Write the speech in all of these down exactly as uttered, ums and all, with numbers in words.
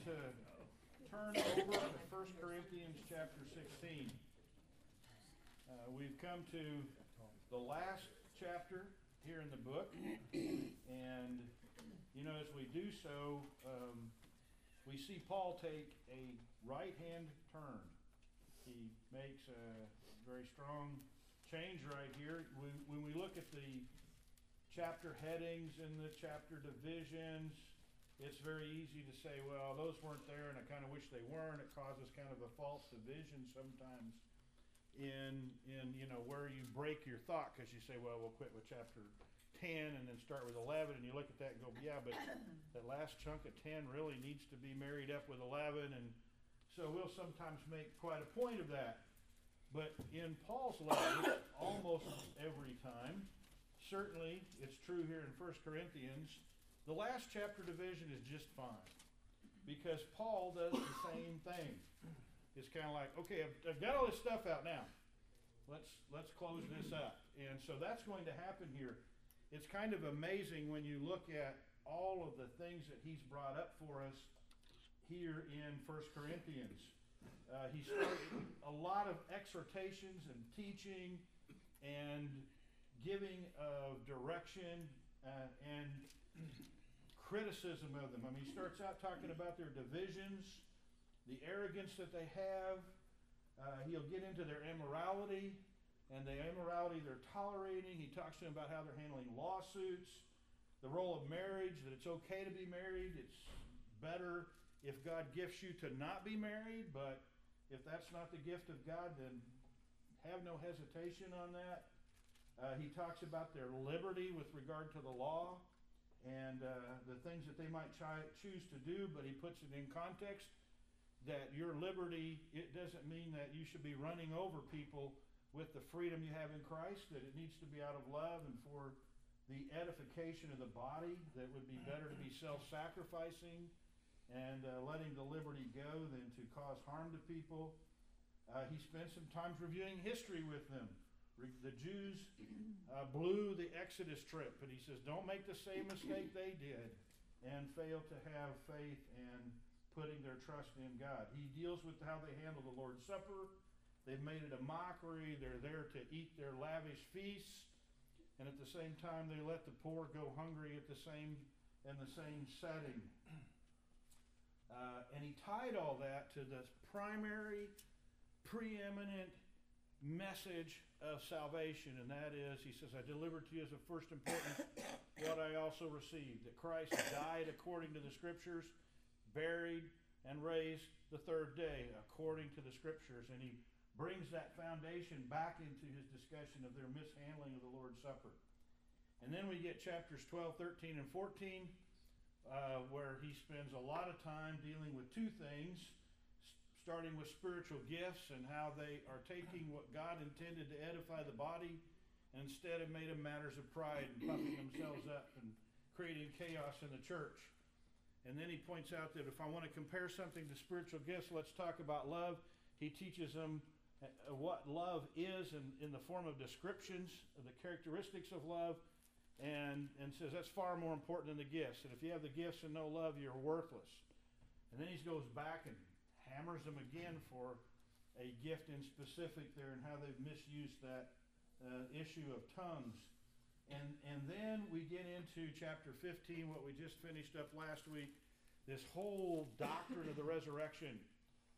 to turn over to First Corinthians chapter sixteen. Uh, we've come to the last chapter here in the book, and you know, as we do so, um, we see Paul take a right-hand turn. He makes a very strong change right here. When, when we look at the chapter headings and the chapter divisions, it's very easy to say, well, those weren't there and I kind of wish they weren't. It causes kind of a false division sometimes in, in you know, where you break your thought, because you say, well, we'll quit with chapter ten and then start with eleven, and you look at that and go, yeah, but that last chunk of ten really needs to be married up with eleven, and so we'll sometimes make quite a point of that. But in Paul's letters, almost every time, certainly it's true here in First Corinthians, the last chapter division is just fine, because Paul does the same thing. It's kind of like, okay, I've, I've got all this stuff out now. Let's let's close this up. And so that's going to happen here. It's kind of amazing when you look at all of the things that he's brought up for us here in First Corinthians. Uh, he started a lot of exhortations and teaching and giving of direction uh, and criticism of them. I mean, he starts out talking about their divisions, the arrogance that they have. Uh, he'll get into their immorality and the immorality they're tolerating. He talks to them about how they're handling lawsuits, the role of marriage, that it's okay to be married. It's better if God gifts you to not be married, but if that's not the gift of God, then have no hesitation on that. Uh, he talks about their liberty with regard to the law and uh, the things that they might try, choose to do, but he puts it in context that your liberty, it doesn't mean that you should be running over people with the freedom you have in Christ, that it needs to be out of love and for the edification of the body, that it would be better to be self-sacrificing and uh, letting the liberty go than to cause harm to people. Uh, he spent some time reviewing history with them. The Jews uh, blew the Exodus trip, but he says, don't make the same mistake they did and fail to have faith and putting their trust in God. He deals with how they handle the Lord's Supper. They've made it a mockery. They're there to eat their lavish feasts, and at the same time they let the poor go hungry at the same in the same setting. Uh, and he tied all that to the primary, preeminent message of salvation, and that is, he says, I delivered to you as of first importance what I also received, that Christ died according to the Scriptures, buried and raised the third day according to the Scriptures. And he brings that foundation back into his discussion of their mishandling of the Lord's Supper. And then we get chapters twelve, thirteen, and fourteen, uh, where he spends a lot of time dealing with two things, starting with spiritual gifts and how they are taking what God intended to edify the body and instead have made them matters of pride and puffing themselves up and creating chaos in the church. And then he points out that if I want to compare something to spiritual gifts, let's talk about love. He teaches them what love is in, in the form of descriptions of the characteristics of love, and, and says that's far more important than the gifts. And if you have the gifts and no love, you're worthless. And then he goes back and hammers them again for a gift in specific there and how they've misused that uh, issue of tongues. And, and then we get into chapter fifteen, what we just finished up last week, this whole doctrine of the resurrection,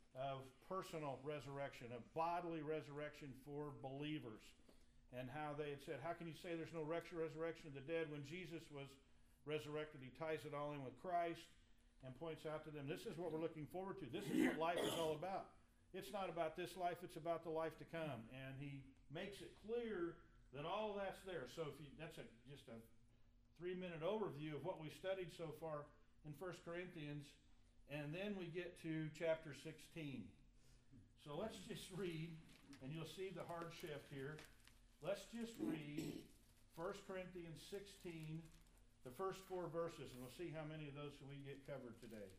of personal resurrection, of bodily resurrection for believers, and how they had said, how can you say there's no resurrection of the dead when Jesus was resurrected? He ties it all in with Christ and points out to them, this is what we're looking forward to. This is what life is all about. It's not about this life, it's about the life to come. And he makes it clear that all of that's there. So if you, that's a, just a three-minute overview of what we studied so far in First Corinthians. And then we get to chapter sixteen. So let's just read, and you'll see the hard shift here. Let's just read First Corinthians sixteen, the first four verses, and we'll see how many of those we get covered today.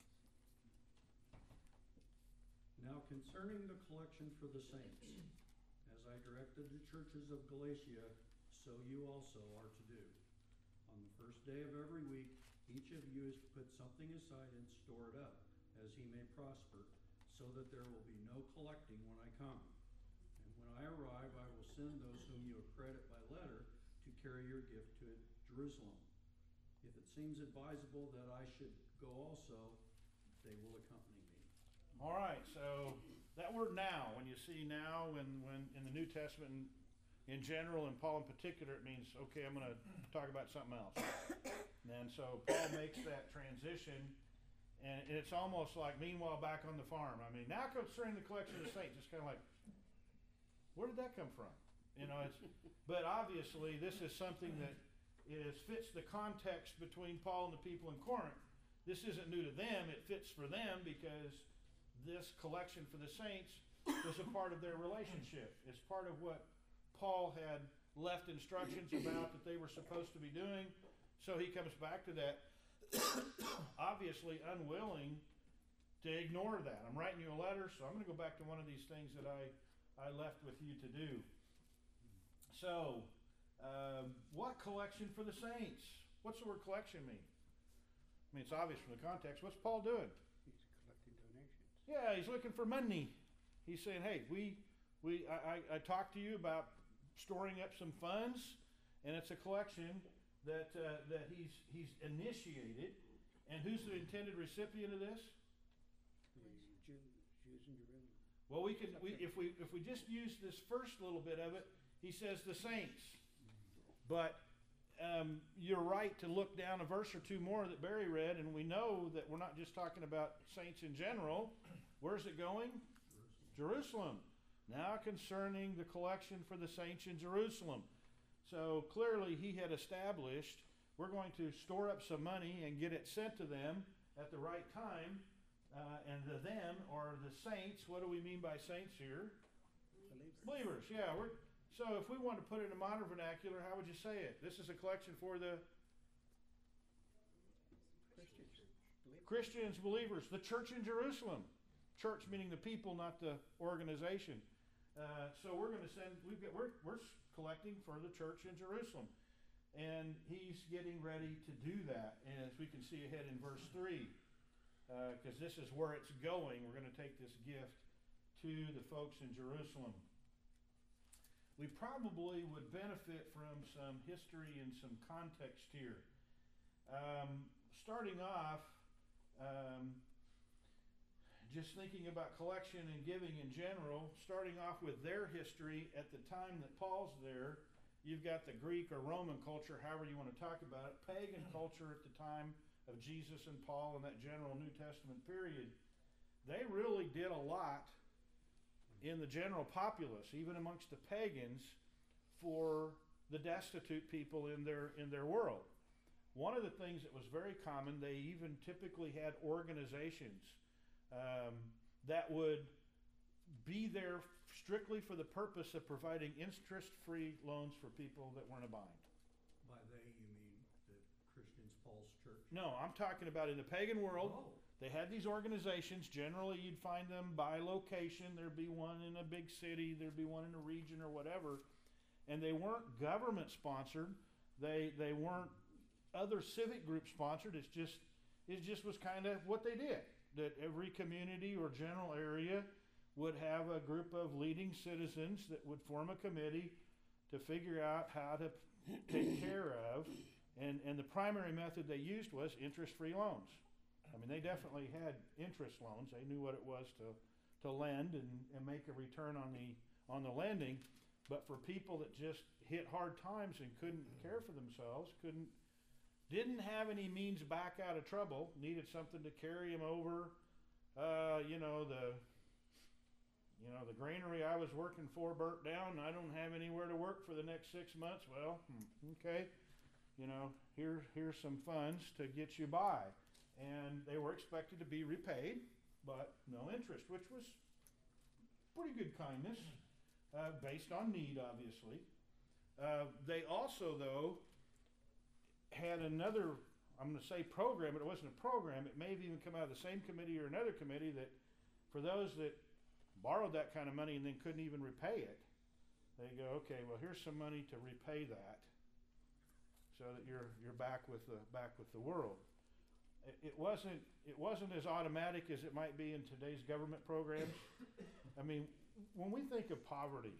Now concerning the collection for the saints, as I directed the churches of Galatia, so you also are to do. On the first day of every week, each of you is to put something aside and store it up, as he may prosper, so that there will be no collecting when I come. And when I arrive, I will send those whom you accredit by letter to carry your gift to Jerusalem. If it seems advisable that I should go also, they will accompany me. All right, so that word now, when you see now, when, when in the New Testament in, in general and Paul in particular, it means, okay, I'm going to talk about something else. And so Paul makes that transition, and it's almost like, meanwhile, back on the farm. I mean, now concerning the collection of the saints, it's kind of like, where did that come from? You know, it's, but obviously this is something that is fits the context between Paul and the people in Corinth. This isn't new to them, it fits for them because this collection for the saints was a part of their relationship. It's part of what Paul had left instructions about that they were supposed to be doing. So he comes back to that, obviously unwilling to ignore that. I'm writing you a letter, so I'm going to go back to one of these things that I, I left with you to do. So, um, what collection for the saints? What's the word collection mean? I mean, it's obvious from the context. What's Paul doing? He's collecting donations. Yeah, he's looking for money. He's saying, hey, we, we, I, I, I talked to you about storing up some funds, and it's a collection that uh, that he's he's initiated. And who's the intended recipient of this? The Jew, Jews in Jerusalem. Well, we can we if we if we just use this first little bit of it, he says the saints. But um, you're right to look down a verse or two more that Barry read, and we know that we're not just talking about saints in general. Where's it going? Jerusalem. Jerusalem. Now concerning the collection for the saints in Jerusalem. So clearly he had established, we're going to store up some money and get it sent to them at the right time. Uh, and the them, or the saints, what do we mean by saints here? Believers. Believers, yeah. We're, so if we want to put it in modern vernacular, how would you say it? This is a collection for the Christians. Believers. Christians, believers, the church in Jerusalem. Church meaning the people, not the organization. Uh, so we're going to send, we've got, we're, we're collecting for the church in Jerusalem. And he's getting ready to do that. And as we can see ahead in verse three, because uh, this is where it's going, we're going to take this gift to the folks in Jerusalem. We probably would benefit from some history and some context here. Um, starting off, um, just thinking about collection and giving in general, starting off with their history at the time that Paul's there, you've got the Greek or Roman culture, however you want to talk about it, pagan culture at the time of Jesus and Paul in that general New Testament period. They really did a lot in the general populace, even amongst the pagans, for the destitute people in their in their world. One of the things that was very common, they even typically had organizations um, that would be there strictly for the purpose of providing interest-free loans for people that weren't a bind. By they, you mean the Christians, Paul's church? No, I'm talking about in the pagan world. Oh. They had these organizations. Generally, you'd find them by location. There'd be one in a big city. There'd be one in a region or whatever. And they weren't government-sponsored. They they weren't other civic group sponsored. It's just it just was kind of what they did. That every community or general area would have a group of leading citizens that would form a committee to figure out how to take care of. And, and the primary method they used was interest-free loans. I mean, they definitely had interest loans. They knew what it was to, to lend and, and make a return on the on the lending. But for people that just hit hard times and couldn't care for themselves, couldn't, didn't have any means back out of trouble, needed something to carry them over, uh, you know, the you know, the granary I was working for burnt down and I don't have anywhere to work for the next six months. Well, okay, you know, here, here's some funds to get you by. And they were expected to be repaid, but no interest, which was pretty good kindness, uh, based on need, obviously. Uh, they also, though, had another, I'm going to say program, but it wasn't a program. It may have even come out of the same committee or another committee that for those that borrowed that kind of money and then couldn't even repay it, they go, okay, well, here's some money to repay that so that you're you're back with the back with the world. it, it wasn't, it wasn't as automatic as it might be in today's government programs. I mean, when we think of poverty,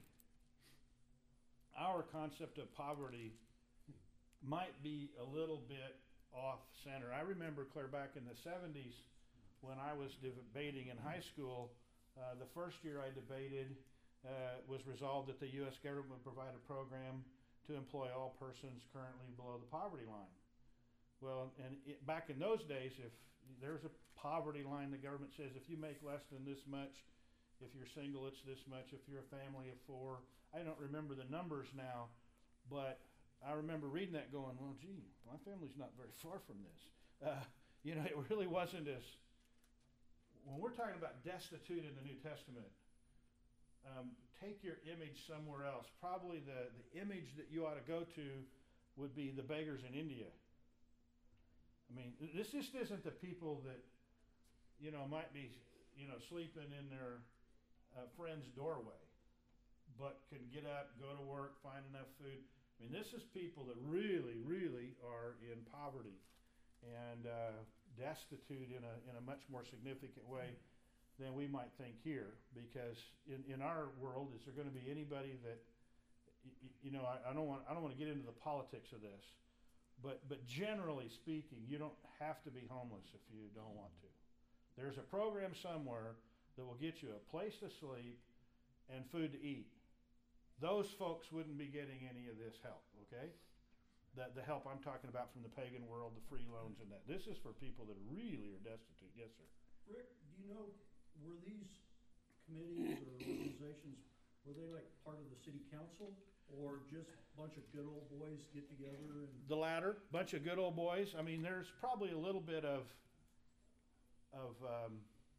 our concept of poverty might be a little bit off center. I remember clear back in the seventies when I was debating in high school, uh, the first year I debated uh, was resolved that the U S government would provide a program to employ all persons currently below the poverty line. Well, and it, back in those days, if there's a poverty line, the government says if you make less than this much, if you're single, it's this much, if you're a family of four. I don't remember the numbers now, but I remember reading that going, well, gee, my family's not very far from this. Uh, you know, it really wasn't as, when we're talking about destitute in the New Testament, um, take your image somewhere else. Probably the, the image that you ought to go to would be the beggars in India. I mean, this just isn't the people that, you know, might be, you know, sleeping in their uh, friend's doorway, but can get up, go to work, find enough food. I mean, this is people that really, really are in poverty and uh, destitute in a, in a much more significant way than we might think here. Because in, in our world, is there going to be anybody that, y- you know, I, I don't want I don't want to get into the politics of this, but but generally speaking, you don't have to be homeless if you don't want to. There's a program somewhere that will get you a place to sleep and food to eat. Those folks wouldn't be getting any of this help, okay? The, the help I'm talking about from the pagan world, the free loans and that. This is for people that really are destitute. Yes, sir. Rick, do you know, were these committees or organizations, were they like part of the city council or just a bunch of good old boys get together and? The latter, bunch of good old boys. I mean, there's probably a little bit of, of um,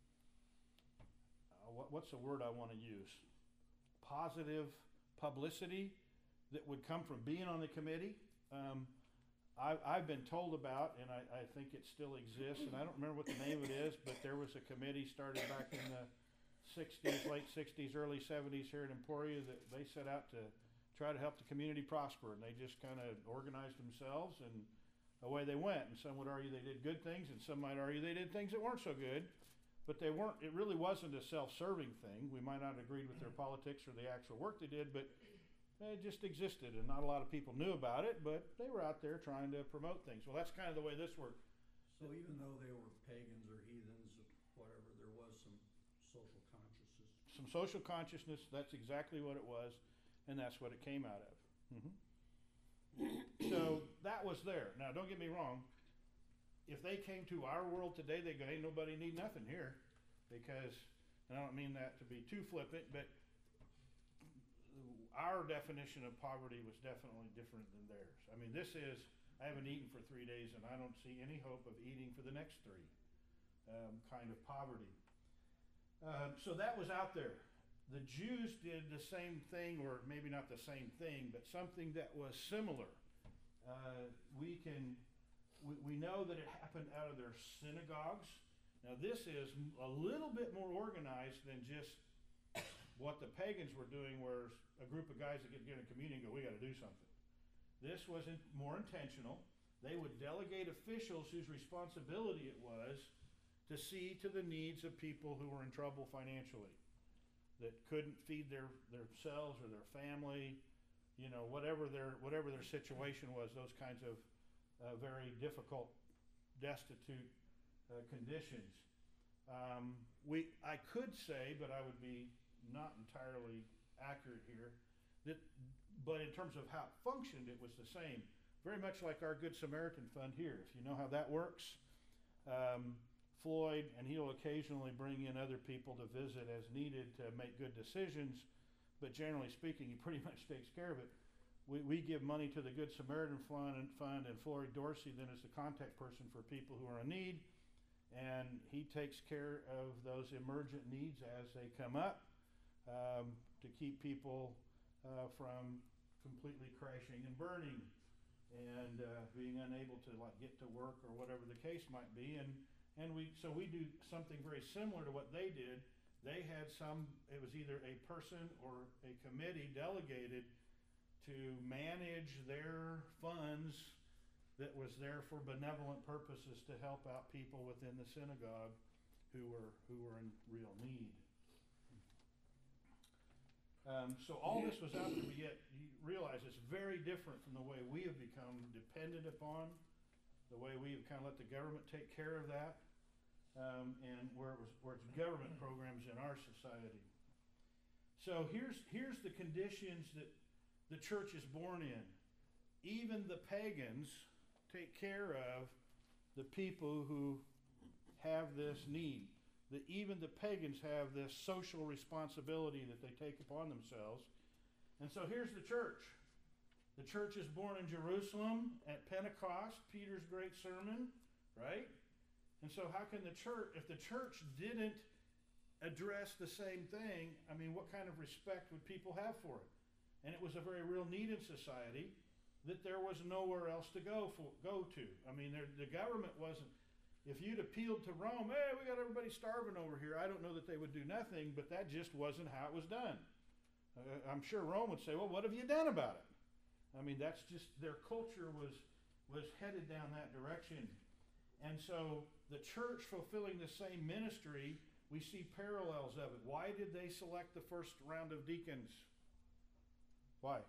uh, what, what's the word I want to use? Positive publicity that would come from being on the committee. Um, I, I've been told about, and I, I think it still exists, and I don't remember what the name of it is, but there was a committee started back in the sixties, late sixties, early seventies here in Emporia that they set out to try to help the community prosper, and they just kind of organized themselves, and away they went. And some would argue they did good things, and some might argue they did things that weren't so good, but they weren't. It really wasn't a self-serving thing. We might not have agreed with their politics or the actual work they did, but it just existed, and not a lot of people knew about it, but they were out there trying to promote things. Well, that's kind of the way this worked. So even though they were pagans or heathens or whatever, there was some social consciousness. Some social consciousness, that's exactly what it was, and that's what it came out of. Mhm. So that was there. Now, don't get me wrong. If they came to our world today, they'd go, ain't nobody need nothing here, because, and I don't mean that to be too flippant, but our definition of poverty was definitely different than theirs. I mean, this is, I haven't eaten for three days and I don't see any hope of eating for the next three, um, kind of poverty. Um, so that was out there. The Jews did the same thing, or maybe not the same thing, but something that was similar. Uh, we can, we, we know that it happened out of their synagogues. Now this is a little bit more organized than just what the pagans were doing, where a group of guys that get together in community and go, we got to do something. This was in, more intentional. They would delegate officials whose responsibility it was to see to the needs of people who were in trouble financially, that couldn't feed their themselves or their family, you know, whatever their whatever their situation was. Those kinds of uh, very difficult, destitute uh, conditions. Um, we I could say, but I would be not entirely accurate here, that, but in terms of how it functioned, it was the same. Very much like our Good Samaritan Fund here. If you know how that works, um, Floyd, and he'll occasionally bring in other people to visit as needed to make good decisions, but generally speaking, he pretty much takes care of it. We, we give money to the Good Samaritan Fund, and, Fund, and Floyd Dorsey then is the contact person for people who are in need, and he takes care of those emergent needs as they come up. Um, to keep people uh, from completely crashing and burning and uh, being unable to like get to work or whatever the case might be. And and we so we do something very similar to what they did. They had some, it was either a person or a committee delegated to manage their funds that was there for benevolent purposes to help out people within the synagogue who were who were in real need. Um, so all this was out there, but yet you realize it's very different from the way we have become dependent upon, the way we have kind of let the government take care of that, um, and where it was where it's government programs in our society. So here's here's the conditions that the church is born in. Even the pagans take care of the people who have this need. That even the pagans have this social responsibility that they take upon themselves. And so here's the church. The church is born in Jerusalem at Pentecost, Peter's great sermon, right? And so how can the church, if the church didn't address the same thing, I mean, what kind of respect would people have for it? And it was a very real need in society that there was nowhere else to go for, go to. I mean, there, the government wasn't, if you'd appealed to Rome, hey, we got everybody starving over here, I don't know that they would do nothing, but that just wasn't how it was done. Uh, I'm sure Rome would say, well, what have you done about it? I mean, that's just, their culture was, was headed down that direction. And so the church fulfilling the same ministry, we see parallels of it. Why did they select the first round of deacons? Why?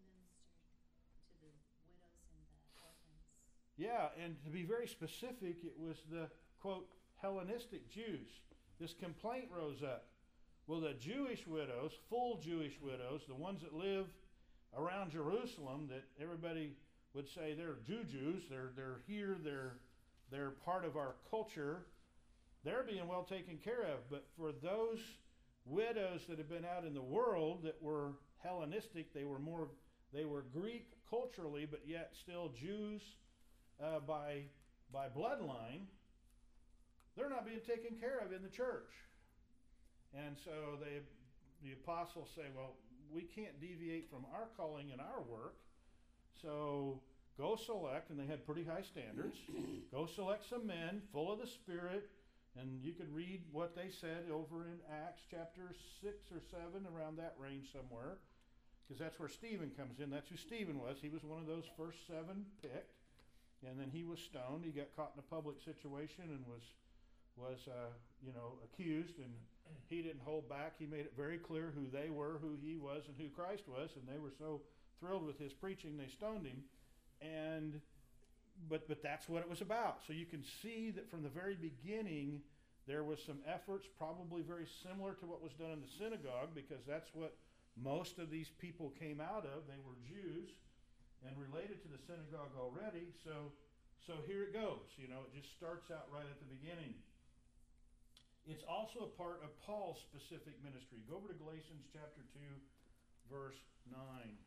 Yeah, and to be very specific, it was the, quote, Hellenistic Jews. This complaint rose up. Well, the Jewish widows, full Jewish widows, the ones that live around Jerusalem, that everybody would say they're Jew-Jews, they're, they're here, they're, they're part of our culture, they're being well taken care of. But for those widows that have been out in the world that were Hellenistic, they were more, they were Greek culturally, but yet still Jews, Uh, by by bloodline, they're not being taken care of in the church. And so they, the apostles say, well, we can't deviate from our calling and our work, so go select, and they had pretty high standards, go select some men full of the Spirit, and you could read what they said over in Acts chapter six or seven, around that range somewhere, because that's where Stephen comes in. That's who Stephen was. He was one of those first seven picked. And then he was stoned. He got caught in a public situation and was, was uh, you know, accused. And he didn't hold back. He made it very clear who they were, who he was, and who Christ was. And they were so thrilled with his preaching, they stoned him. And but but that's what it was about. So you can see that from the very beginning, there was some efforts, probably very similar to what was done in the synagogue, because that's what most of these people came out of. They were Jews and related to the synagogue already, so so here it goes. You know, it just starts out right at the beginning. It's also a part of Paul's specific ministry. Go over to Galatians chapter two, verse nine.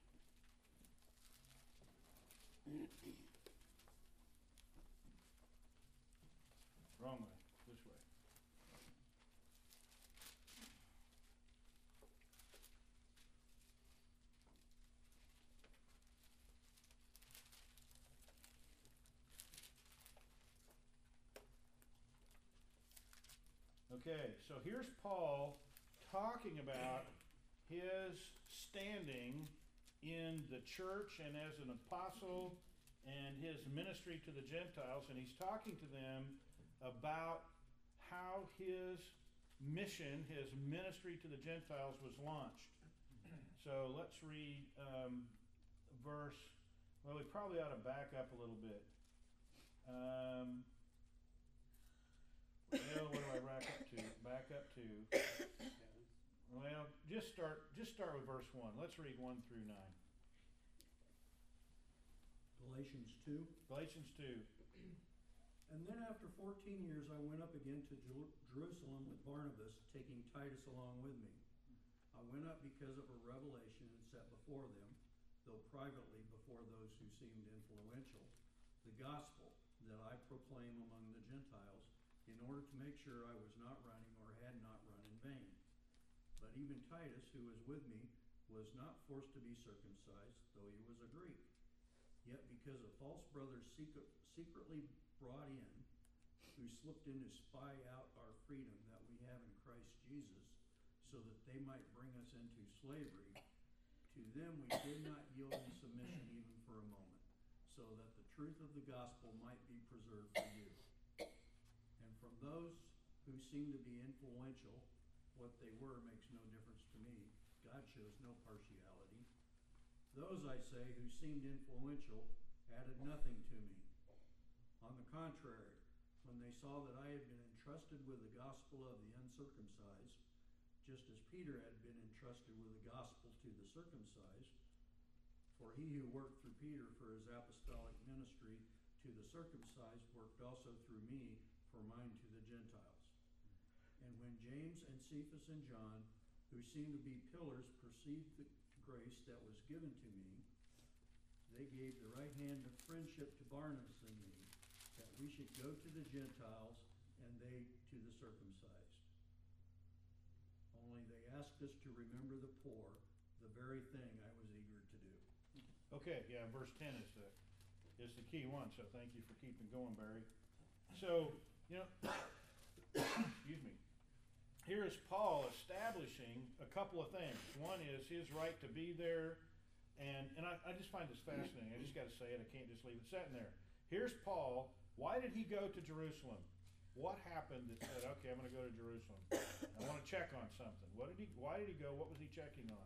Wrong way, this way. Okay, so here's Paul talking about his standing in the church and as an apostle and his ministry to the Gentiles, and he's talking to them about how his mission, his ministry to the Gentiles was launched. So let's read um, verse, well, we probably ought to back up a little bit. Um, Well, what do I back up to? Back up to. Well, just start. Just start with verse one. Let's read one through nine. Galatians two. Galatians two. And then after fourteen years I went up again to Jer- Jerusalem with Barnabas, taking Titus along with me. I went up because of a revelation and set before them, though privately before those who seemed influential, the gospel that I proclaim among the Gentiles, in order to make sure I was not running or had not run in vain. But even Titus, who was with me, was not forced to be circumcised, though he was a Greek. Yet because a false brother secret, secretly brought in, who slipped in to spy out our freedom that we have in Christ Jesus, so that they might bring us into slavery, to them we did not yield in submission even for a moment, so that the truth of the gospel might be preserved for you. And from those who seem to be influential, what they were makes no difference to me. God shows no partiality. Those, I say, who seemed influential added nothing to me. On the contrary, when they saw that I had been entrusted with the gospel of the uncircumcised, just as Peter had been entrusted with the gospel to the circumcised, for he who worked through Peter for his apostolic ministry to the circumcised worked also through me for mine to the Gentiles. And when James and Cephas and John, who seemed to be pillars, perceived the grace that was given to me, they gave the right hand of friendship to Barnabas and me, that we should go to the Gentiles and they to the circumcised. Only they asked us to remember the poor, the very thing I was eager to do. Okay, yeah, verse ten is the, is the key one, so thank you for keeping going, Barry. So, you know, excuse me. Here is Paul establishing a couple of things. One is his right to be there, and, and I, I just find this fascinating. I just got to say it. I can't just leave it sitting there. Here's Paul. Why did he go to Jerusalem? What happened that said, okay, I'm going to go to Jerusalem. I want to check on something. What did he? Why did he go? What was he checking on?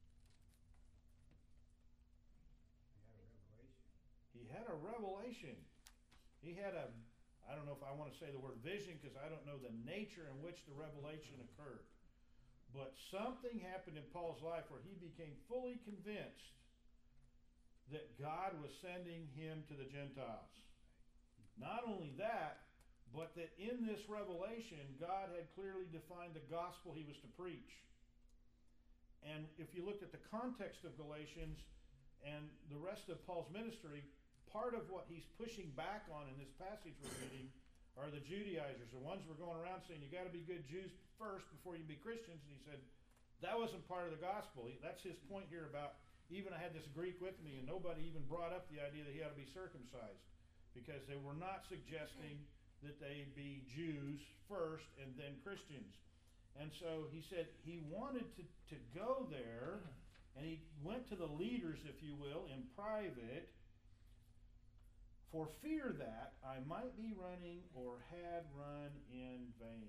He had a revelation. He had a, I don't know if I want to say the word vision because I don't know the nature in which the revelation occurred. But something happened in Paul's life where he became fully convinced that God was sending him to the Gentiles. Not only that, but that in this revelation, God had clearly defined the gospel he was to preach. And if you looked at the context of Galatians and the rest of Paul's ministry, part of what he's pushing back on in this passage we're reading are the Judaizers, the ones who were going around saying you got to be good Jews first before you can be Christians. And he said that wasn't part of the gospel. That's his point here about, even I had this Greek with me and nobody even brought up the idea that he ought to be circumcised, because they were not suggesting that they be Jews first and then Christians. And so he said he wanted to, to go there, and he went to the leaders, if you will, in private, for fear that I might be running or had run in vain.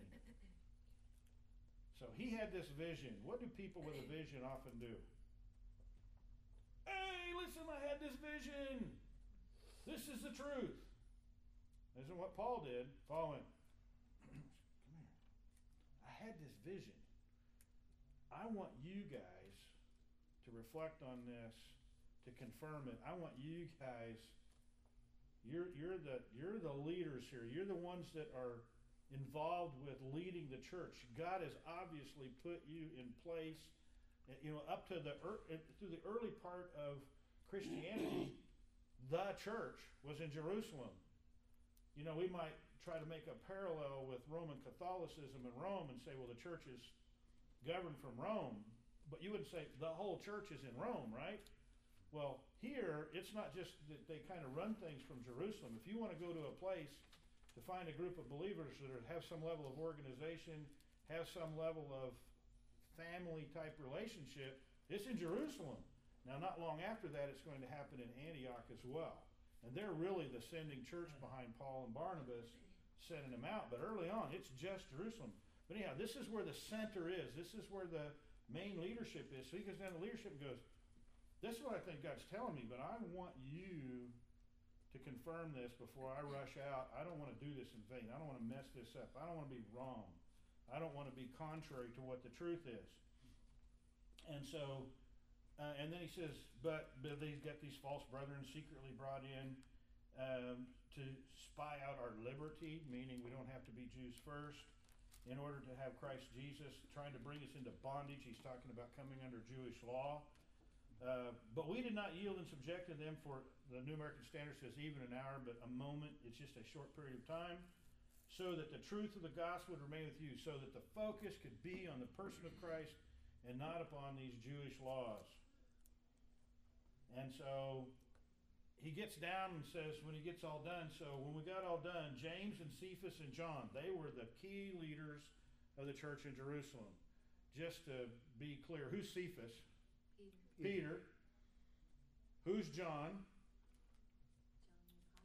So he had this vision. What do people with a vision often do? Hey, listen, I had this vision. This is the truth. This is what Paul did. Paul went, come here. I had this vision. I want you guys to reflect on this, to confirm it. I want you guys, you're, you're, the, you're the leaders here. You're the ones that are involved with leading the church. God has obviously put you in place. You know, up to the, through the early part of Christianity, the church was in Jerusalem. You know, we might try to make a parallel with Roman Catholicism in Rome and say, well, the church is governed from Rome. But you wouldn't say the whole church is in Rome, right? Well, here, it's not just that they kind of run things from Jerusalem. If you want to go to a place to find a group of believers that have some level of organization, have some level of family-type relationship, it's in Jerusalem. Now, not long after that, it's going to happen in Antioch as well. And they're really the sending church behind Paul and Barnabas, sending them out. But early on, it's just Jerusalem. But anyhow, this is where the center is. This is where the main leadership is. So he goes down to leadership and goes, this is what I think God's telling me, but I want you to confirm this before I rush out. I don't want to do this in vain. I don't want to mess this up. I don't want to be wrong. I don't want to be contrary to what the truth is. And so... Uh, and then he says, but, but they've got these false brethren secretly brought in um, to spy out our liberty, meaning we don't have to be Jews first, in order to have Christ Jesus, trying to bring us into bondage. He's talking about coming under Jewish law. Uh, but we did not yield and subject to them, for the New American Standard says even an hour, but a moment. It's just a short period of time, so that the truth of the gospel would remain with you, so that the focus could be on the person of Christ and not upon these Jewish laws. And so he gets down and says, when he gets all done, so when we got all done, James and Cephas and John, they were the key leaders of the church in Jerusalem. Just to be clear, who's Cephas? Peter. Peter. Who's John?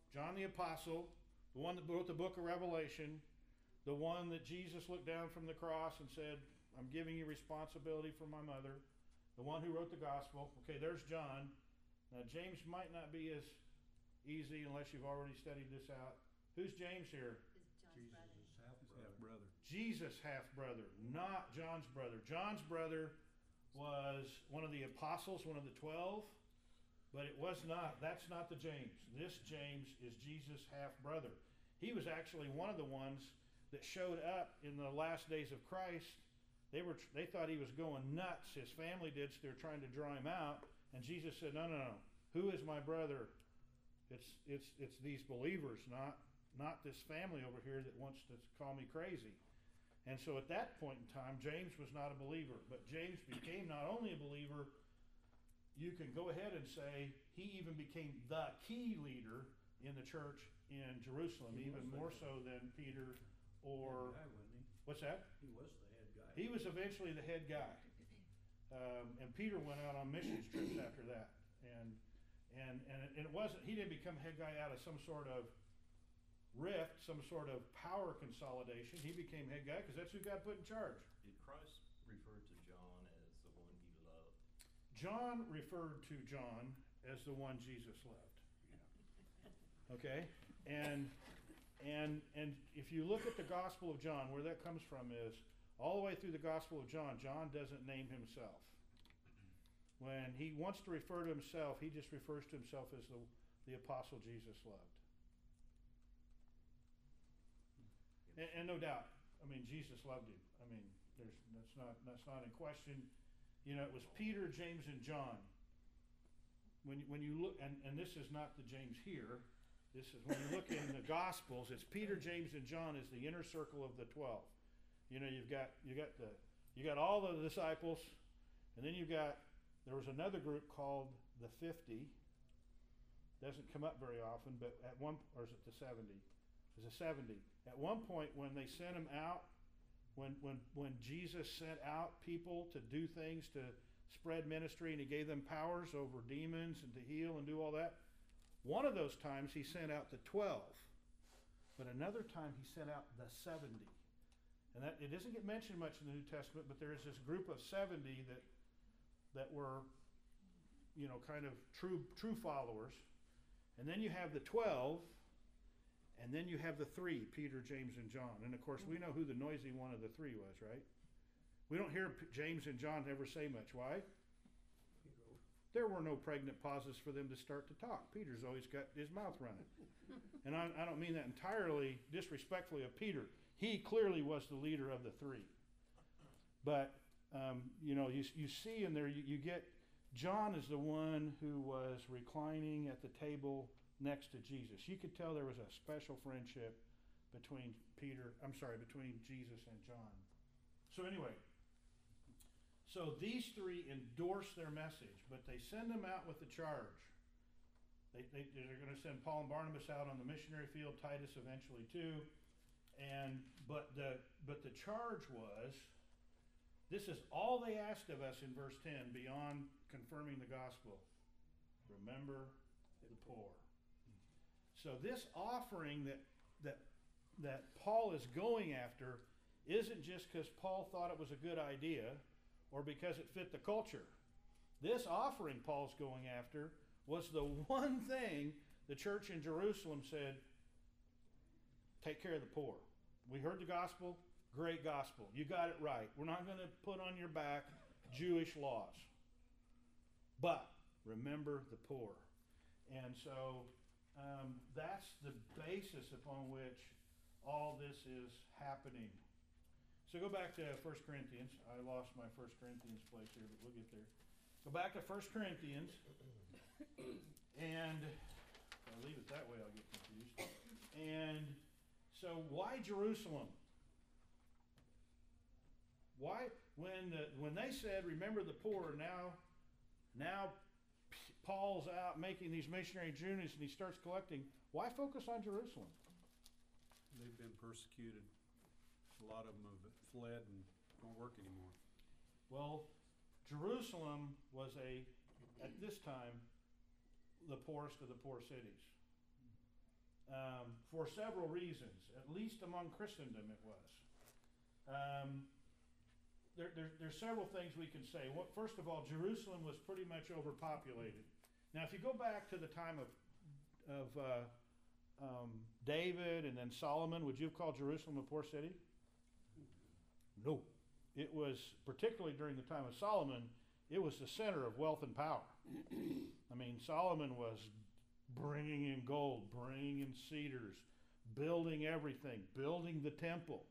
John the Apostle, the one that wrote the book of Revelation, the one that Jesus looked down from the cross and said, I'm giving you responsibility for my mother, the one who wrote the gospel. Okay, there's John. Now, James might not be as easy unless you've already studied this out. Who's James here? Jesus' half-brother. Jesus' half-brother, not John's brother. John's brother was one of the apostles, one of the twelve, but it was not, that's not the James. This James is Jesus' half-brother. He was actually one of the ones that showed up in the last days of Christ. They were, they thought he was going nuts. His family did, so they were trying to draw him out. And Jesus said, no, no, no. Who is my brother? It's, it's, it's these believers, not, not this family over here that wants to call me crazy. And so at that point in time, James was not a believer. But James became not only a believer, you can go ahead and say he even became the key leader in the church in Jerusalem, He even was the more head. so than Peter or, Head guy, wasn't he? what's that? He was the head guy. He was eventually the head guy. Um, and Peter went out on missions trips after that. And, and, and, it, and it wasn't, he didn't become head guy out of some sort of rift, some sort of power consolidation. He became head guy because that's who God put in charge. Did Christ refer to John as the one he loved? John referred to John as the one Jesus loved. Okay? And and and if you look at the Gospel of John, where that comes from is all the way through the Gospel of John, John doesn't name himself. When he wants to refer to himself, he just refers to himself as the, the apostle Jesus loved. And, and no doubt, I mean, Jesus loved him. I mean, there's that's not that's not in question. You know, it was Peter, James, and John. When when you look, and, and this is not the James here. This is when you look in the Gospels. It's Peter, James, and John is the inner circle of the twelve. You know, you've got you got the you got all the disciples, and then you've got there was another group called the fifty. Doesn't come up very often, but at one or is it the seventy? It's a seventy. At one point, when they sent them out, when when when Jesus sent out people to do things to spread ministry, and he gave them powers over demons and to heal and do all that. One of those times he sent out the twelve, but another time he sent out the seventy. And that it doesn't get mentioned much in the New Testament, but there is this group of seventy that that were, you know, kind of true true followers. And then you have the twelve, and then you have the three, Peter, James, and John. And of course, we know who the noisy one of the three was, right? We don't hear P- James and John ever say much. Why? There were no pregnant pauses for them to start to talk. Peter's always got his mouth running. And I, I don't mean that entirely disrespectfully of Peter. He clearly was the leader of the three. But, um, you know, you, you see in there, you, you get, John is the one who was reclining at the table next to Jesus. You could tell there was a special friendship between Peter, I'm sorry, between Jesus and John. So anyway, so these three endorse their message, but they send them out with the charge. They, they, they're going to send Paul and Barnabas out on the missionary field, Titus eventually too. And but the but the charge was, this is all they asked of us in verse ten, beyond confirming the gospel. Remember the poor. So this offering that that that Paul is going after isn't just because Paul thought it was a good idea or because it fit the culture. This offering Paul's going after was the one thing the church in Jerusalem said, take care of the poor. We heard the gospel, great gospel. You got it right. We're not going to put on your back Jewish laws. But remember the poor. And so um, that's the basis upon which all this is happening. So go back to First Corinthians. I lost my First Corinthians place here, but we'll get there. Go back to First Corinthians. And if I leave it that way, I'll get confused. And so why Jerusalem? Why, when the, when they said, remember the poor, now, now Paul's out making these missionary journeys and he starts collecting, why focus on Jerusalem? They've been persecuted. A lot of them have fled and don't work anymore. Well, Jerusalem was a, at this time, the poorest of the poor cities. for several reasons. At least among Christendom it was. Um, there, there, there's several things we can say. What, first of all, Jerusalem was pretty much overpopulated. Now, if you go back to the time of, of uh, um, David and then Solomon, would you have called Jerusalem a poor city? No. It was, particularly during the time of Solomon, it was the center of wealth and power. I mean, Solomon was bringing in gold, bringing in cedars, building everything, building the temple.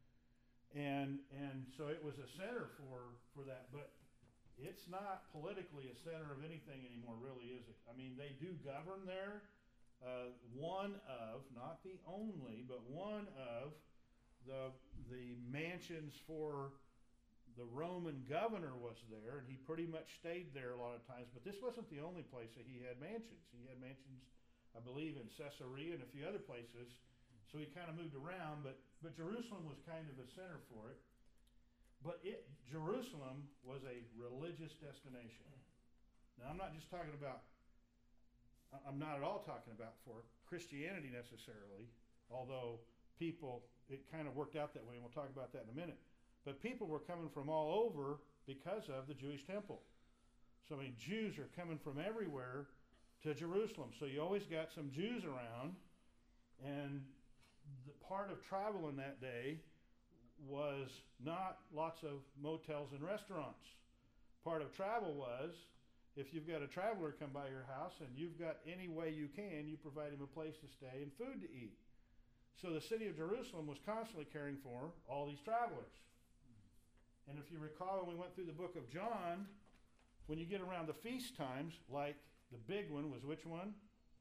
And and so it was a center for, for that. But it's not politically a center of anything anymore, really, is it? I mean, they do govern there. Uh, one of, not the only, but one of the the mansions for the Roman governor was there, and he pretty much stayed there a lot of times. But this wasn't the only place that he had mansions. He had mansions, I believe, in Caesarea and a few other places. So he kind of moved around, but, but Jerusalem was kind of the center for it. But it, Jerusalem was a religious destination. Now, I'm not just talking about, I'm not at all talking about for Christianity necessarily, although people, it kind of worked out that way, and we'll talk about that in a minute. But people were coming from all over because of the Jewish temple. So, I mean, Jews are coming from everywhere to Jerusalem. So you always got some Jews around, and the part of travel in that day was not lots of motels and restaurants. Part of travel was, if you've got a traveler come by your house and you've got any way you can, you provide him a place to stay and food to eat. So the city of Jerusalem was constantly caring for all these travelers. And if you recall, when we went through the book of John, when you get around the feast times, like the big one was which one?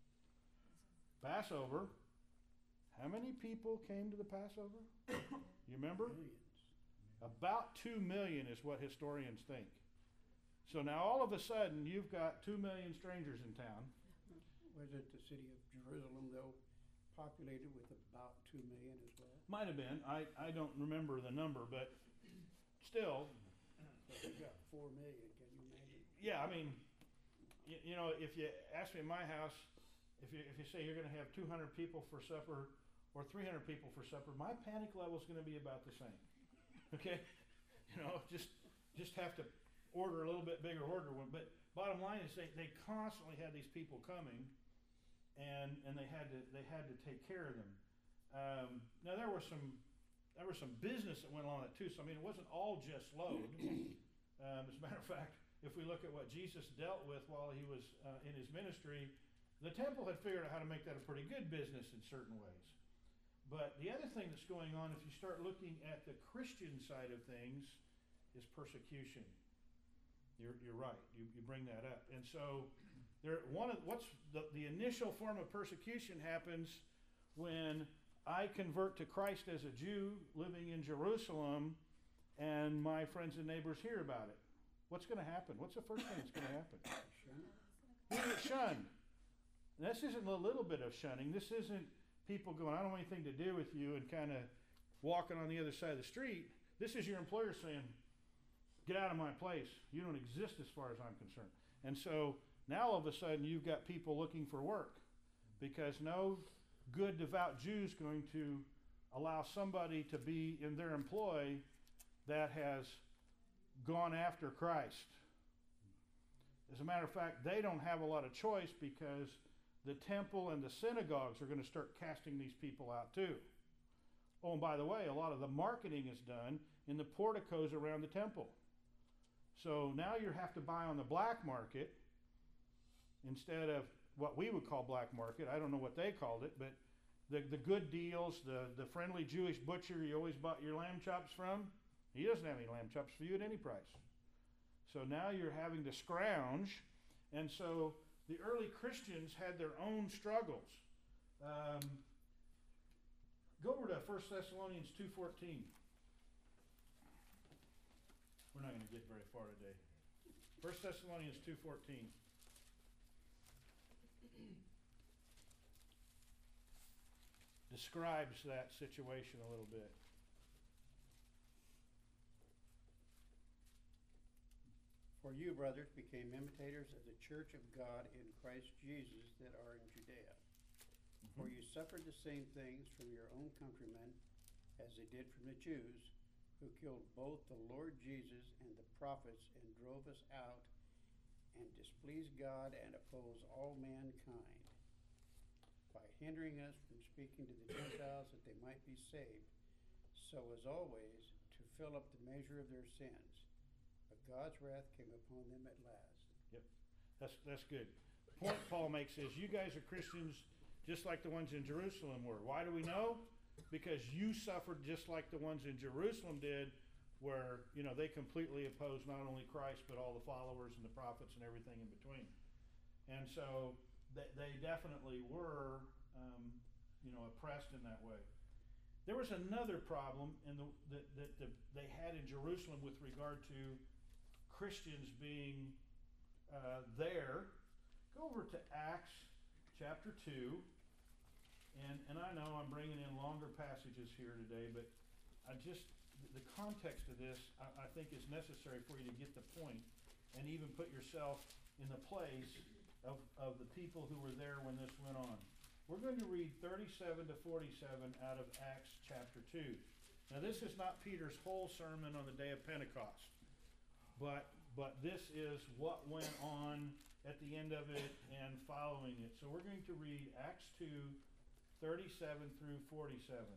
Passover. How many people came to the Passover? You remember? Millions. About two million is what historians think. So now all of a sudden you've got two million strangers in town. Wasn't the city of Jerusalem, though, populated with about two million as well? Might have been. I, I don't remember the number, but still. So we got four million, can you imagine? Yeah, I mean, you, you know, if you ask me in my house, if you, if you say you're going to have two hundred people for supper or three hundred people for supper, my panic level is going to be about the same. Okay? You know, just just have to order a little bit bigger order one. But bottom line is they, they constantly had these people coming, and and they had to they had to take care of them. Um, now there was some there was some business that went along with it too. So I mean, it wasn't all just load. Um, as a matter of fact, if we look at what Jesus dealt with while he was uh, in his ministry, the temple had figured out how to make that a pretty good business in certain ways. But the other thing that's going on, if you start looking at the Christian side of things, is persecution. You're, you're right. You, you bring that up. And so there, one of what's the, the initial form of persecution happens when I convert to Christ as a Jew living in Jerusalem, and my friends and neighbors hear about it. What's going to happen? What's the first thing that's going to happen? You get shunned. And this isn't a little bit of shunning. This isn't people going, I don't want anything to do with you, and kind of walking on the other side of the street. This is your employer saying, get out of my place. You don't exist as far as I'm concerned. And so now all of a sudden you've got people looking for work, because no good devout Jew is going to allow somebody to be in their employ that has gone after Christ. As a matter of fact, they don't have a lot of choice, because the temple and the synagogues are going to start casting these people out too. Oh, and by the way, a lot of the marketing is done in the porticos around the temple. So now you have to buy on the black market instead of what we would call black market. I don't know what they called it, but the, the good deals, the, the friendly Jewish butcher you always bought your lamb chops from, he doesn't have any lamb chops for you at any price. So now you're having to scrounge. And so the early Christians had their own struggles. Um, go over to First Thessalonians two fourteen. We're not going to get very far today. First Thessalonians two fourteen. Describes that situation a little bit. For you, brothers, became imitators of the church of God in Christ Jesus that are in Judea. For you suffered the same things from your own countrymen as they did from the Jews, who killed both the Lord Jesus and the prophets and drove us out and displeased God and opposed all mankind by hindering us from speaking to the Gentiles that they might be saved, so as always to fill up the measure of their sins. But God's wrath came upon them at last. Yep, that's, that's good. The point Paul makes is you guys are Christians just like the ones in Jerusalem were. Why do we know? Because you suffered just like the ones in Jerusalem did, where, you know, they completely opposed not only Christ, but all the followers and the prophets and everything in between. And so they, they definitely were, um, you know, oppressed in that way. There was another problem in the, that, that the, they had in Jerusalem with regard to Christians being uh, there. Go over to Acts chapter two. And, and I know I'm bringing in longer passages here today, but I just, the context of this, I, I think is necessary for you to get the point and even put yourself in the place of, of the people who were there when this went on. We're going to read thirty-seven to forty-seven out of Acts chapter two. Now this is not Peter's whole sermon on the day of Pentecost, but, but this is what went on at the end of it and following it. So we're going to read Acts two, thirty-seven through forty-seven.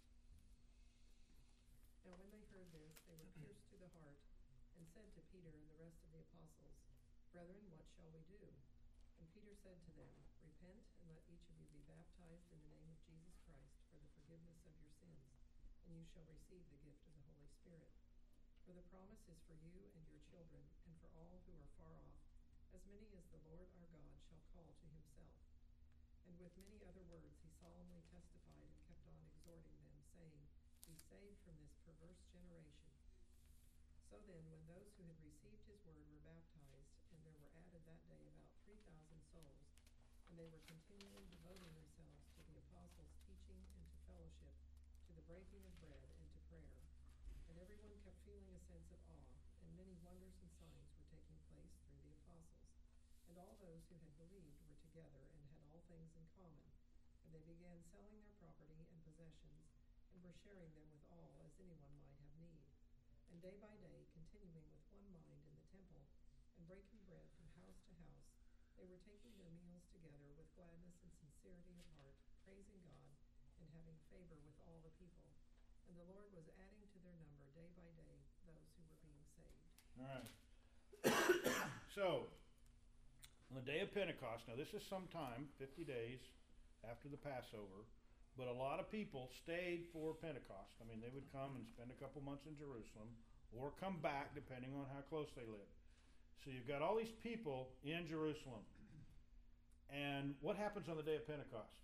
Now when they heard this, they were pierced to the heart, and said to Peter and the rest of the apostles, Brethren, what shall we do? And Peter said to them, Repent, and let each of you be baptized in the name of Jesus Christ for the forgiveness of your sins, and you shall receive the gift of the Holy Spirit. For the promise is for you and your children, and for all who are far off, as many as the Lord our God shall call to himself. And with many other words he solemnly testified and kept on exhorting them, saying, Be saved from this perverse generation. So then, when those who had received his word were baptized, and there were added that day about three thousand souls, and they were continually devoting themselves to the apostles' teaching and to fellowship, to the breaking of bread and to prayer. And everyone kept feeling a sense of awe, and many wonders and signs were taking place through the apostles. And all those who had believed were together and had all things in common. And they began selling their property and possessions, and were sharing them with all as anyone might have need. And day by day, continuing with one mind in the temple, and breaking bread from house to house, they were taking their meals together with gladness and sincerity of heart, praising God, and having favor with all the people. And the Lord was adding to their number day by day those who were being saved. All right. So, on the day of Pentecost, now this is sometime, fifty days after the Passover, but a lot of people stayed for Pentecost. I mean, they would come and spend a couple months in Jerusalem, or come back depending on how close they lived. So you've got all these people in Jerusalem. And what happens on the day of Pentecost?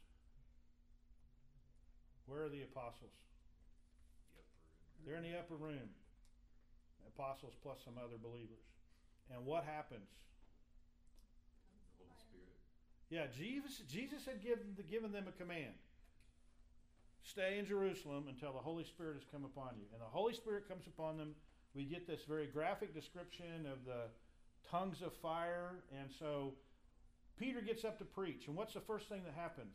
Where are the apostles? The upper room. They're in the upper room. Apostles plus some other believers. And what happens? The Holy Spirit. Yeah, Jesus, Jesus had given, given them a command. Stay in Jerusalem until the Holy Spirit has come upon you. And the Holy Spirit comes upon them. We get this very graphic description of the tongues of fire. And so Peter gets up to preach. And what's the first thing that happens?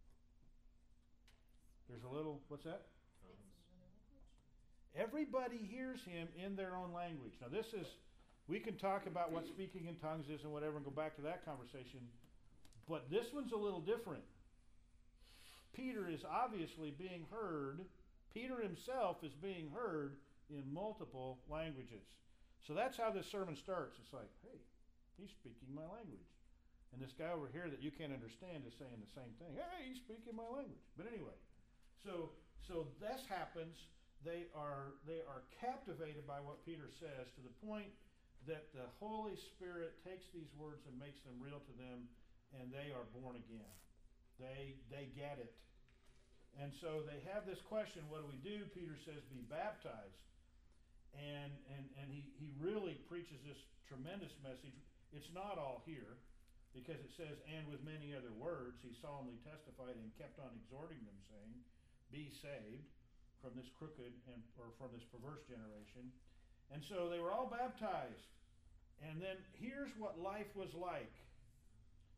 There's a little, what's that? Tongues. Everybody hears him in their own language. Now this is, we can talk about what speaking in tongues is and whatever and go back to that conversation. But this one's a little different. Peter is obviously being heard. Peter himself is being heard in multiple languages. So that's how this sermon starts. It's like, hey, he's speaking my language. And this guy over here that you can't understand is saying the same thing. Hey, he's speaking my language. But anyway, so so this happens. They are they are captivated by what Peter says to the point that the Holy Spirit takes these words and makes them real to them, and they are born again. They they get it. And so they have this question, what do we do? Peter says, be baptized. And and, and he, he really preaches this tremendous message. It's not all here, because it says, and with many other words, he solemnly testified and kept on exhorting them, saying, be saved from this crooked and or from this perverse generation. And so they were all baptized. And then here's what life was like.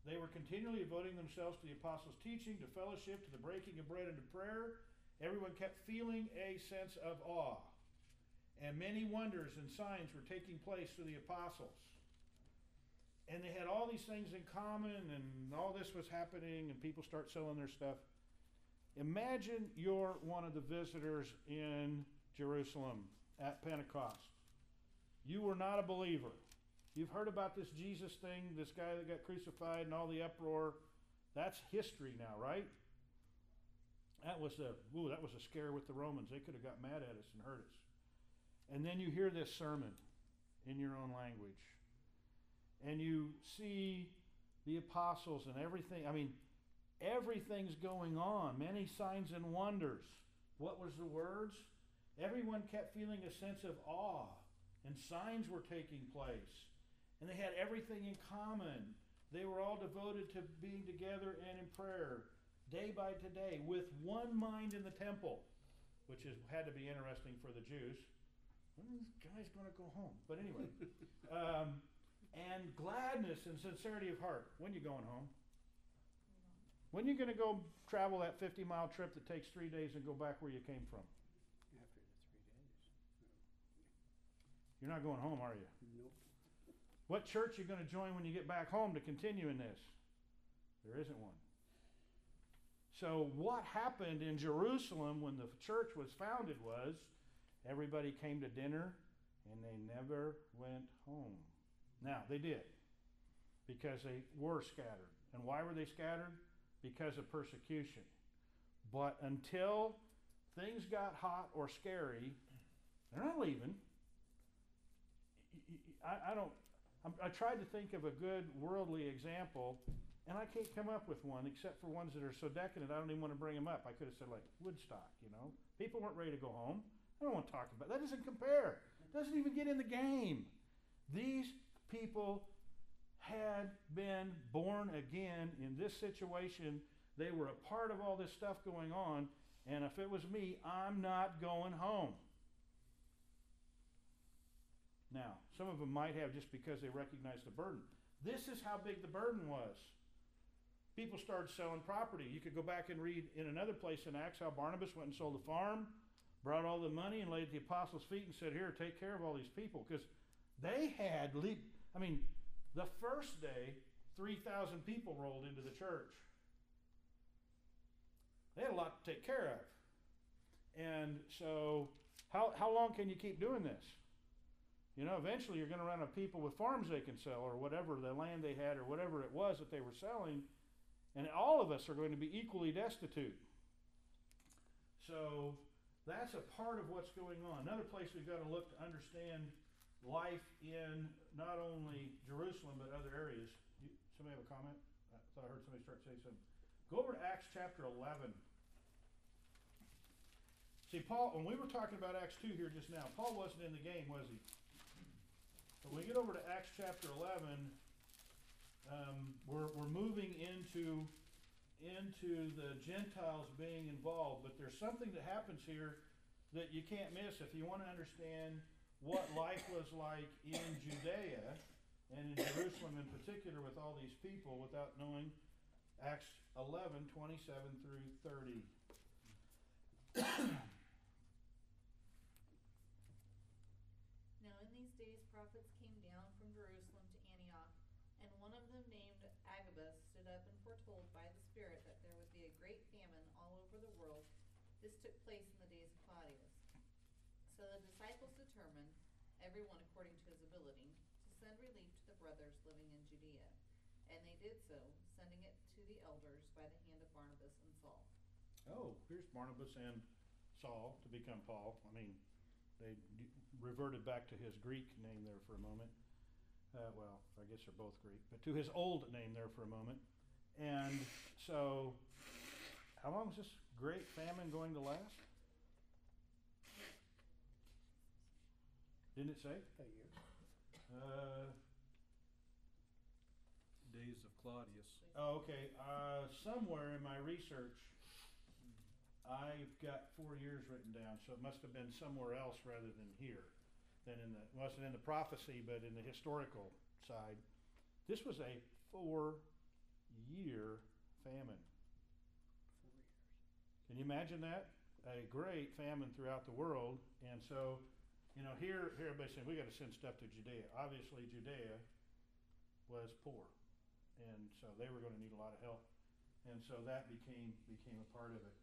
They were continually devoting themselves to the apostles' teaching, to fellowship, to the breaking of bread, and to prayer. Everyone kept feeling a sense of awe. And many wonders and signs were taking place through the apostles. And they had all these things in common, and all this was happening, and people start selling their stuff. Imagine you're one of the visitors in Jerusalem at Pentecost. You were not a believer. You've heard about this Jesus thing, this guy that got crucified and all the uproar. That's history now, right? That was a ooh, that was a scare with the Romans. They could have got mad at us and hurt us. And then you hear this sermon in your own language. And you see the apostles and everything. I mean, everything's going on. Many signs and wonders. What was the words? Everyone kept feeling a sense of awe. And signs were taking place. And they had everything in common. They were all devoted to being together and in prayer, day by day, with one mind in the temple, which is, had to be interesting for the Jews. When is this guy's going to go home? But anyway. um, and gladness and sincerity of heart. When you going home? When you going to go travel that fifty-mile trip that takes three days and go back where you came from? After the three days. You're not going home, are you? Nope. What church are you going to join when you get back home to continue in this? There isn't one. So what happened in Jerusalem when the church was founded was everybody came to dinner and they never went home. Now, they did because they were scattered. And why were they scattered? Because of persecution. But until things got hot or scary, they're not leaving. I, I don't. I'm, I tried to think of a good worldly example, and I can't come up with one except for ones that are so decadent I don't even want to bring them up. I could have said like Woodstock, you know. People weren't ready to go home. I don't want to talk about that. Doesn't compare. Doesn't even get in the game. These people had been born again in this situation. They were a part of all this stuff going on, and if it was me, I'm not going home. Now, some of them might have just because they recognized the burden. This is how big the burden was. People started selling property. You could go back and read in another place in Acts how Barnabas went and sold a farm, brought all the money and laid at the apostles' feet and said, here, take care of all these people. Because they had, le- I mean, the first day, three thousand people rolled into the church. They had a lot to take care of. And so how, how long can you keep doing this? You know, eventually you're going to run out of people with farms they can sell or whatever, the land they had or whatever it was that they were selling. And all of us are going to be equally destitute. So that's a part of what's going on. Another place we've got to look to understand life in not only Jerusalem but other areas. You, somebody have a comment? I thought I heard somebody start saying something. Go over to Acts chapter eleven. See, Paul, when we were talking about Acts two here just now, Paul wasn't in the game, was he? But when we get over to Acts chapter eleven, um, we're, we're moving into, into the Gentiles being involved. But there's something that happens here that you can't miss if you want to understand what life was like in Judea and in Jerusalem in particular with all these people without knowing Acts eleven, twenty-seven through thirty. Now in these days prophets came down from Jerusalem to Antioch, and one of them named Agabus stood up and foretold by the Spirit that there would be a great famine all over the world. This took place in the days of Claudius. So the disciples determined, everyone according to his ability, to send relief to the brothers living in Judea. And they did so, sending it to the elders by the hand of Barnabas and Saul. Oh, here's Barnabas and Saul to become Paul. I mean, they d- reverted back to his Greek name there for a moment. Uh, well, I guess they're both Greek, but to his old name there for a moment. And so, how long is this great famine going to last? Didn't it say? A year. Uh, Days of Claudius. oh, okay. Uh, somewhere in my research, I've got four years written down, so it must have been somewhere else rather than here. Than in the, it wasn't in the prophecy, but in the historical side. This was a four year famine. Four years. Can you imagine that? A great famine throughout the world. And so, you know, here, here everybody's saying, we got to send stuff to Judea. Obviously, Judea was poor. And so they were going to need a lot of help. And so that became, became a part of it.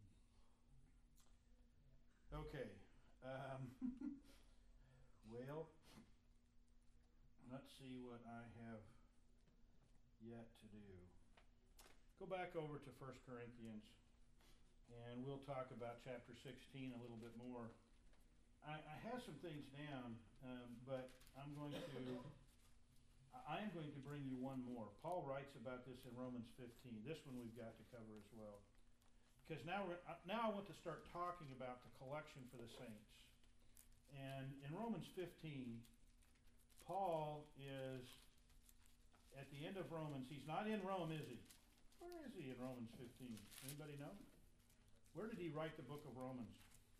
Okay. Um, well, let's see what I have yet to do. Go back over to First Corinthians, and we'll talk about chapter sixteen a little bit more. I, I have some things down, um, but I'm going to, I am going to bring you one more. Paul writes about this in Romans fifteen. This one we've got to cover as well. Because now, we're, now I want to start talking about the collection for the saints. And in Romans fifteen, Paul is at the end of Romans. He's not in Rome, is he? Where is he in Romans fifteen? Anybody know? Where did he write the book of Romans?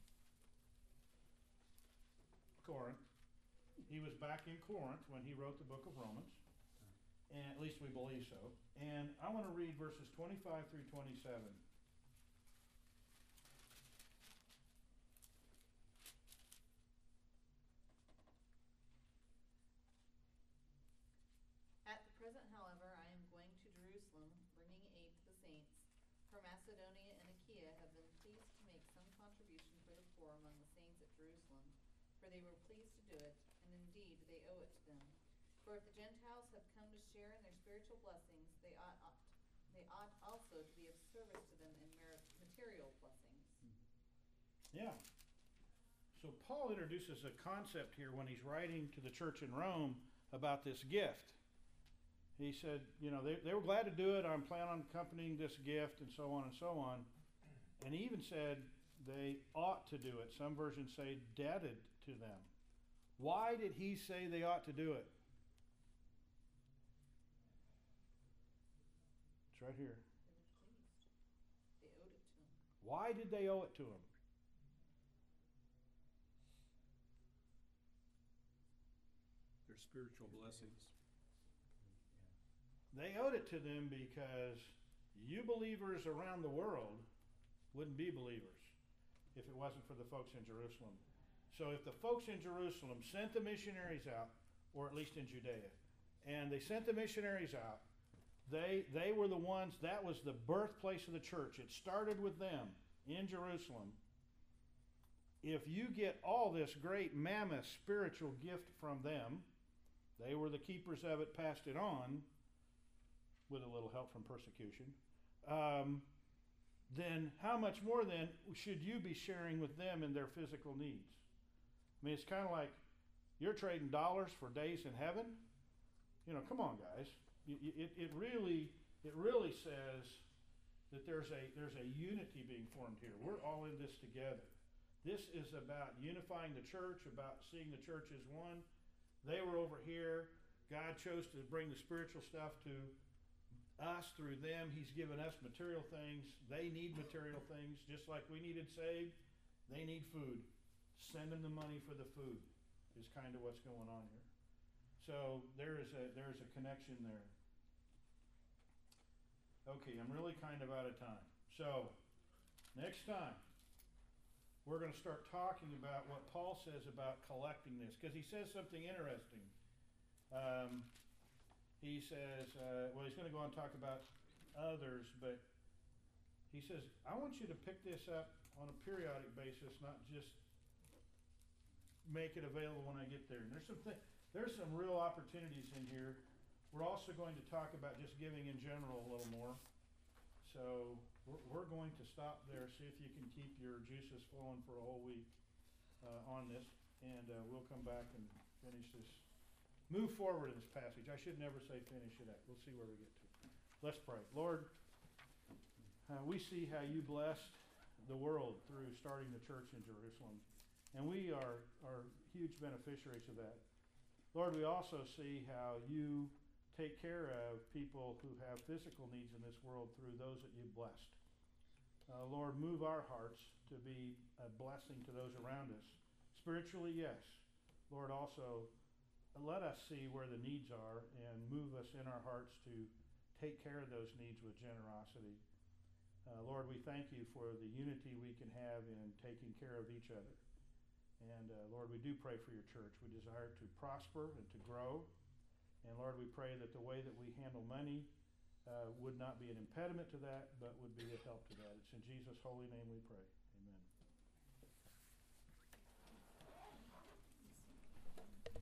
Corinth. He was back in Corinth when he wrote the book of Romans. And at least we believe so. And I want to read verses twenty-five through twenty-seven. At the present, however, I am going to Jerusalem, bringing aid to the saints. For Macedonia and Achaia have been pleased to make some contribution for the poor among the saints at Jerusalem, for they were pleased to do it, and indeed they owe it to them. For if the Gentiles have come to share in their spiritual blessings, they ought, ought they ought also to be of service to them in mer- material blessings. Yeah. So Paul introduces a concept here when he's writing to the church in Rome about this gift. He said, you know, they, they were glad to do it. I'm planning on accompanying this gift and so on and so on. And he even said they ought to do it. Some versions say debted to them. Why did he say they ought to do it? It's right here. They were pleased. They owed it to them. Why did they owe it to him? Their spiritual blessings. They owed it to them because you believers around the world wouldn't be believers if it wasn't for the folks in Jerusalem. So if the folks in Jerusalem sent the missionaries out, or at least in Judea, and they sent the missionaries out, they they were the ones, that was the birthplace of the church. It started with them in Jerusalem. If you get all this great mammoth spiritual gift from them, they were the keepers of it, passed it on, with a little help from persecution, um, then how much more then should you be sharing with them in their physical needs? I mean, it's kind of like you're trading dollars for days in heaven. You know, come on, guys. It, it, it really it really says that there's a there's a unity being formed here. We're all in this together. This is about unifying the church, about seeing the church as one. They were over here. God chose to bring the spiritual stuff to us through them. He's given us material things. They need material things just like we needed saved. They need food. Send them the money for the food is kind of what's going on here. So there is a there is a connection there. Okay, I'm really kind of out of time. So next time we're going to start talking about what Paul says about collecting this, because he says something interesting. Um, He says, uh, well, he's going to go on and talk about others, but he says, I want you to pick this up on a periodic basis, not just make it available when I get there. And there's some th- there's some real opportunities in here. We're also going to talk about just giving in general a little more. So we're, we're going to stop there, see if you can keep your juices flowing for a whole week uh, on this, and uh, we'll come back and finish this. Move forward in this passage. I should never say finish it up. We'll see where we get to. Let's pray. Lord, uh, we see how you blessed the world through starting the church in Jerusalem. And we are, are huge beneficiaries of that. Lord, we also see how you take care of people who have physical needs in this world through those that you've blessed. Uh, Lord, move our hearts to be a blessing to those around us. Spiritually, yes. Lord, also let us see where the needs are and move us in our hearts to take care of those needs with generosity. Uh, Lord, we thank you for the unity we can have in taking care of each other. And uh, Lord, we do pray for your church. We desire to prosper and to grow. And Lord, we pray that the way that we handle money uh, would not be an impediment to that, but would be a help to that. It's in Jesus' holy name we pray.